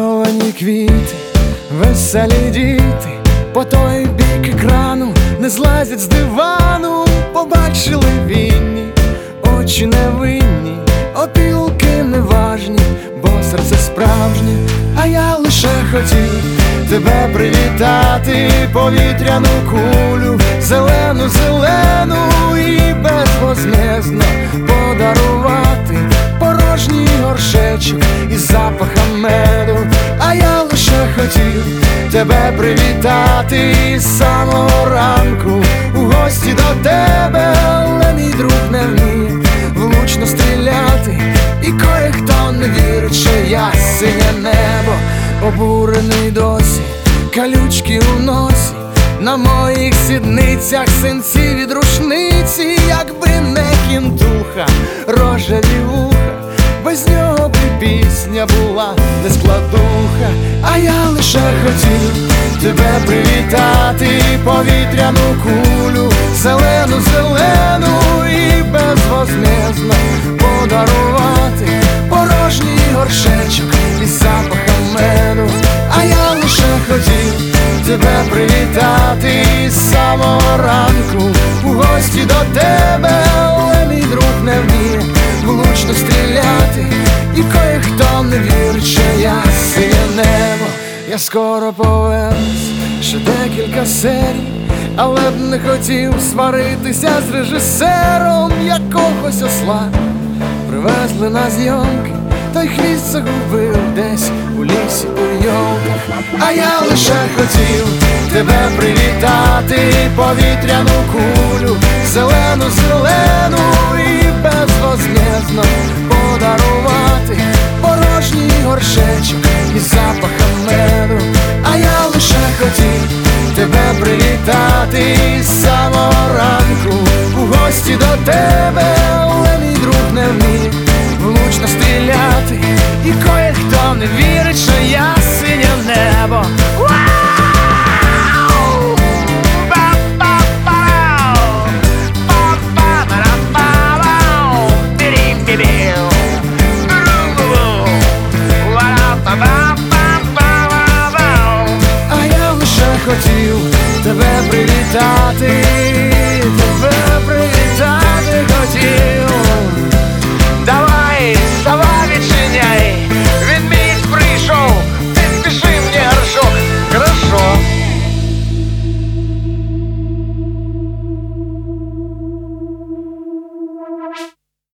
Намальовані квіти, веселі діти, по той бік екрану не злазять з дивану. Побачили вінні, очі невинні, опілки неважні, бо серце справжнє. А я лише хотів тебе привітати, повітряну кулю, зелену, зелену, і безвозмездно подарувати порожній горшечок із запахом меду. А я лише хотів тебе привітати з самого ранку, у гості до тебе, але мій друг не вміє влучно стріляти, і кое-хто не вірить, що я синє небо. Обурений досі, калючки у носі, на моїх сідницях синці від рушниці. Якби не кінтуха, рожеві вуха, без нього б і пісня була не складуха. А я лише хотів тебе привітати, повітряну кулю, зелену, зелену, і безвозмездно подарувати порожній горшечок із запахом меду. А я лише хотів тебе привітати з самого ранку, у гості до тебе, але мій друг не вміє влучно стріляти, і кое-хто не вірить, що я синє небо. Я скоро повернусь, ще декілька серій, але б не хотів сваритися з режисером. Якогось осла привезли на зйомки, той хвіст загубив десь у лісі у йолках. А я лише хотів тебе привітати, повітряну кулю, зелену, зелену, і безвозмездно подарувати порожній горшечок із запахом меду. А я лише хотів тебе привітати з самого ранку, у гості до тебе, але мій друг не вміє влучно стріляти, і кое-хто не вірить, що я синє небо. А я лише хотів тебе привітати